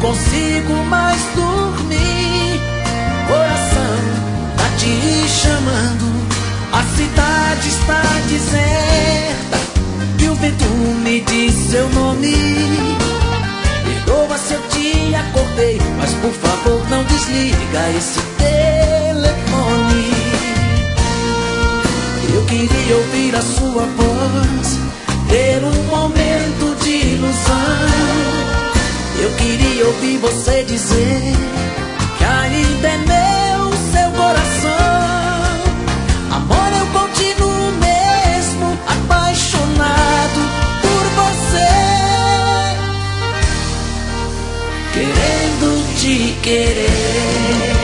consigo mais dormir. Coração tá te chamando, a cidade está deserta e o vento me diz seu nome. Perdoa se eu te acordei, mas por favor não desliga esse telefone. Eu queria ouvir a sua voz, ter um momento de ilusão. Eu queria ouvir você dizer que ainda é meu seu coração. Amor, eu continuo mesmo apaixonado por você, querendo te querer.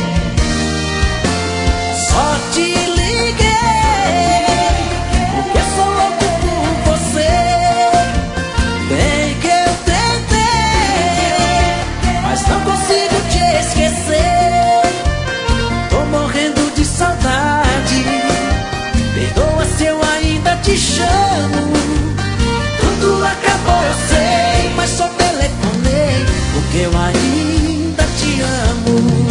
Só te liguei porque sou louco por você. Bem que eu tentei, mas não consigo te esquecer. Tô morrendo de saudade, perdoa se eu ainda te chamo. Tudo acabou, eu sei, mas só telefonei porque eu ainda te amo.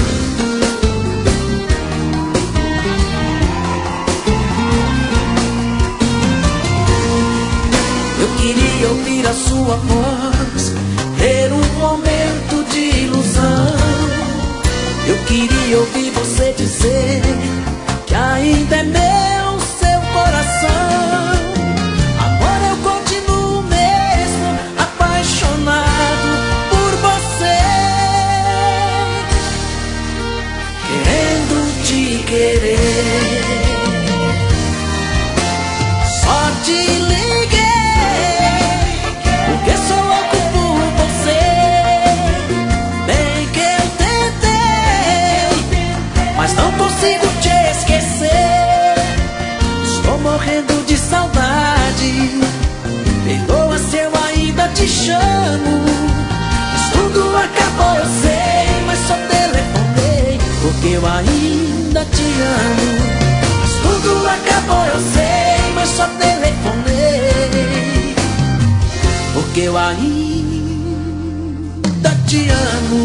Eu queria ouvir a sua voz, ter um momento de ilusão. Eu queria ouvir você dizer que ainda é meu seu coração. Amor, eu continuo mesmo apaixonado por você, querendo te querer. Só te liguei porque sou louco por você. Bem que eu tentei, mas não consigo te esquecer. Estou morrendo de saudade, perdoa se eu ainda te chamo. Mas tudo acabou, eu sei, mas só telefonei porque eu ainda te amo. Mas tudo acabou, eu sei, mas só telefonei porque eu ainda te amo.